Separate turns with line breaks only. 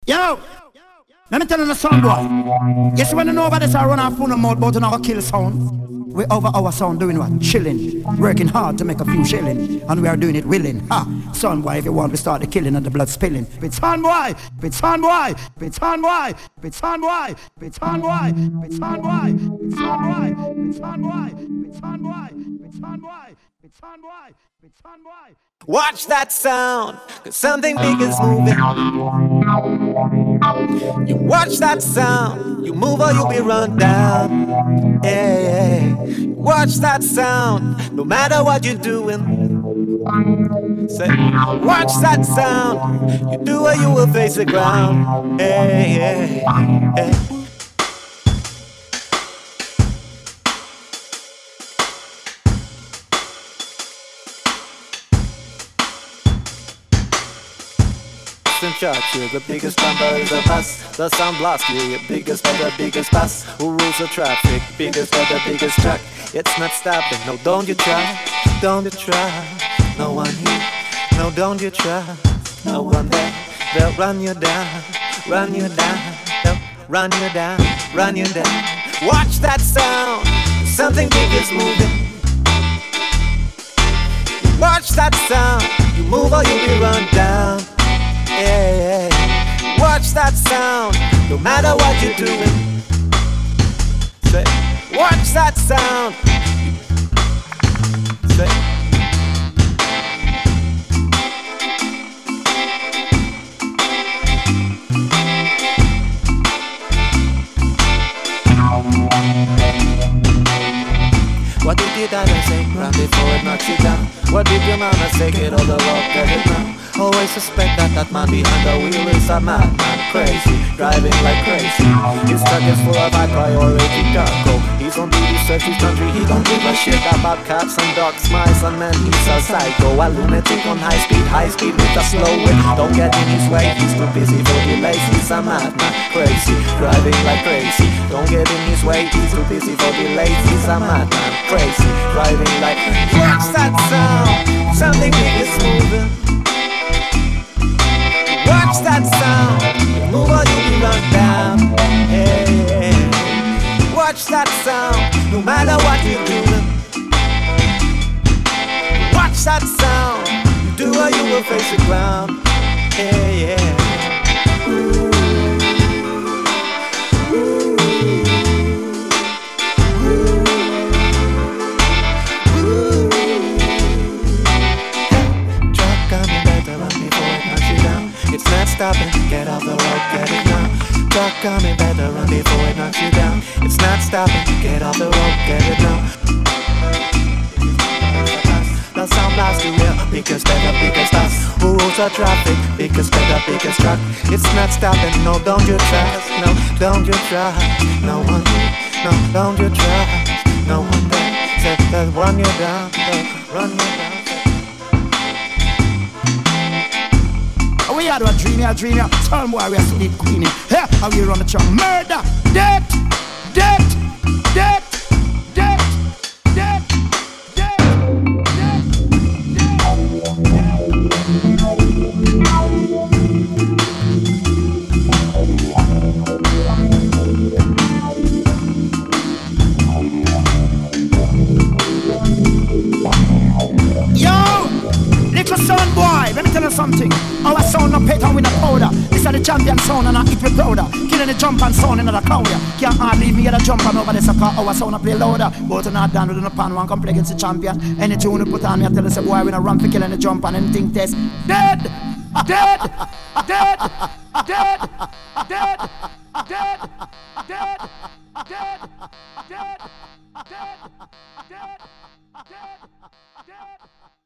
Yo, let me tell you the sound boy. Yes, when you know about this, I run our phone and mouth, but you know kill sound. We over our sound doing what? Chilling, working hard to make a few shilling, and we are doing it willing. Ha, son boy, if you want, we start the killing and the blood spilling. It's son boy, it's son boy, it's son boy, it's son boy, it's son boy, it's son boy, it's son boy, it's son boy, it's son boy, it's son boy, it's son boy, it's son boy.
Watch that sound, cause something big is moving. You watch that sound, you move or you'll be run down. Hey, watch that sound, no matter what you're doing. Say, watch that sound, you do or you will face the ground. Hey, hey, hey. Church, you're the biggest number is the bus. The sound blast, you're your biggest by the biggest bus. Who rules the traffic? Biggest by the biggest truck. It's not stopping, no don't you try. Don't you try. No one here, no don't you try. No one there, they'll run you down. Run you down, they'll run you down. Run you down. Watch that sound, something big is moving. Watch that sound, you move or you'll be run down. Yeah, yeah. Watch that sound, no matter what you're doing. Say, watch that sound. Say, what did your daddy say right before it knocks you down? What did your mama say? Get all the rock, get it now. Always suspect that man behind the wheel is a madman, crazy, driving like crazy. His truck is full of high priority cargo. He's on duty, search his country, he don't give a shit about cats and dogs, mice, and men. He's a psycho, a lunatic on high speed with a slow whip. Don't get in his way, he's too busy for delays. He's a madman, crazy, driving like crazy. Don't get in his way, he's too busy for delays. He's a madman, crazy, driving like. Watch that sound, something big is moving. Watch that sound, move or you'll be run down. Hey, hey. Watch that sound, no matter what you're doing. Watch that sound, you do or you will face the ground. Hey, yeah. Ooh. It's not stopping, get off the road, get it now. Truck coming, better run before it knocks you down. It's not stopping, get off the road, get it now. The sound blast you will, biggest better, biggest us. Who rules the traffic? Biggest better, biggest truck. It's not stopping, no don't you try. No, don't you try. No one, no, don't you try. No one there, said they'll run you down, they'll run you down.
We had a dream, turn boy, we are sleep queenie. Here, how we run the truck, murder, death, death, death, death, death, death, Yo, little son boy, let me tell you something. Our sound no pattern with a powder. This is the champion sound and I eat with powder. Killing the jump and sound in the crowd. Can't hardly leave me get a jump and over this car. Our sound a play louder. But to not down with the pan one come play against the champion. Any tune you put on me I tell you say boy we no run for killing the jump and anything test. Dead! Dead! Dead! Dead! Dead! Dead! Dead! Dead! Dead! Dead! Dead! Dead!